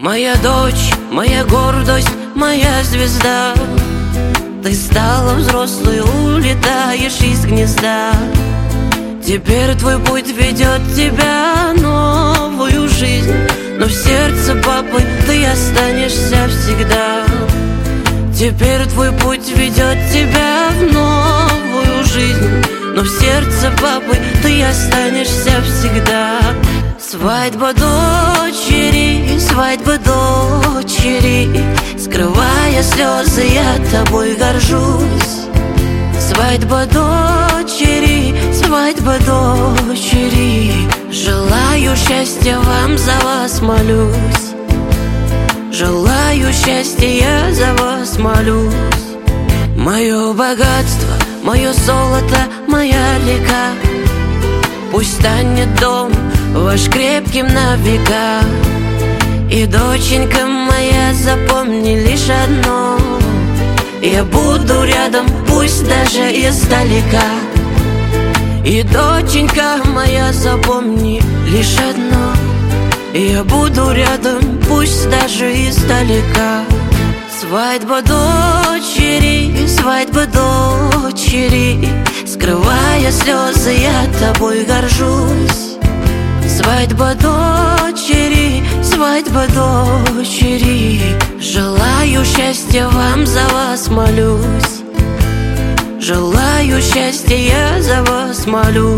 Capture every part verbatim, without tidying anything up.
Моя дочь, моя гордость, моя звезда. Ты стала взрослой, улетаешь из гнезда. Теперь твой путь ведет тебя в новую жизнь, но в сердце папы ты останешься всегда. Теперь твой путь ведет тебя в новую жизнь, но в сердце папы ты останешься всегда. Свадьба дочери, свадьба дочери, скрывая слезы, я тобой горжусь. Свадьба дочери, свадьба дочери, желаю счастья вам, за вас молюсь. Желаю счастья, я за вас молюсь. Мое богатство, мое золото, моя река, пусть станет дом ваш крепким на века. И, доченька моя, запомни лишь одно: я буду рядом, пусть даже издалека. И, доченька моя, запомни лишь одно: я буду рядом, пусть даже издалека. Свадьба дочери, свадьба дочери, скрывая слезы, я тобой горжусь. Свадьба дочери, свадьба дочери, желаю счастья вам, за вас молюсь. Желаю счастья, я за вас молюсь.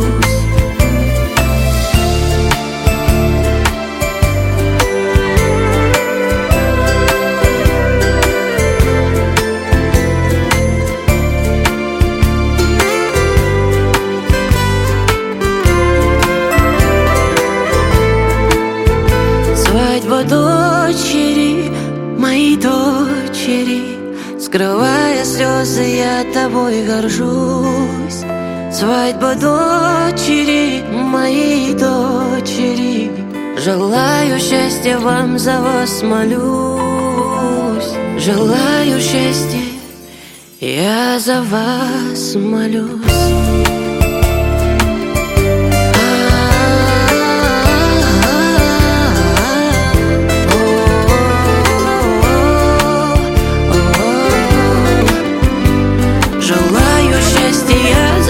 Свадьба дочери, моей дочери, скрывая слезы, я тобой горжусь. Свадьба дочери, моей дочери, желаю счастья вам, за вас молюсь. Желаю счастья, я за вас молюсь.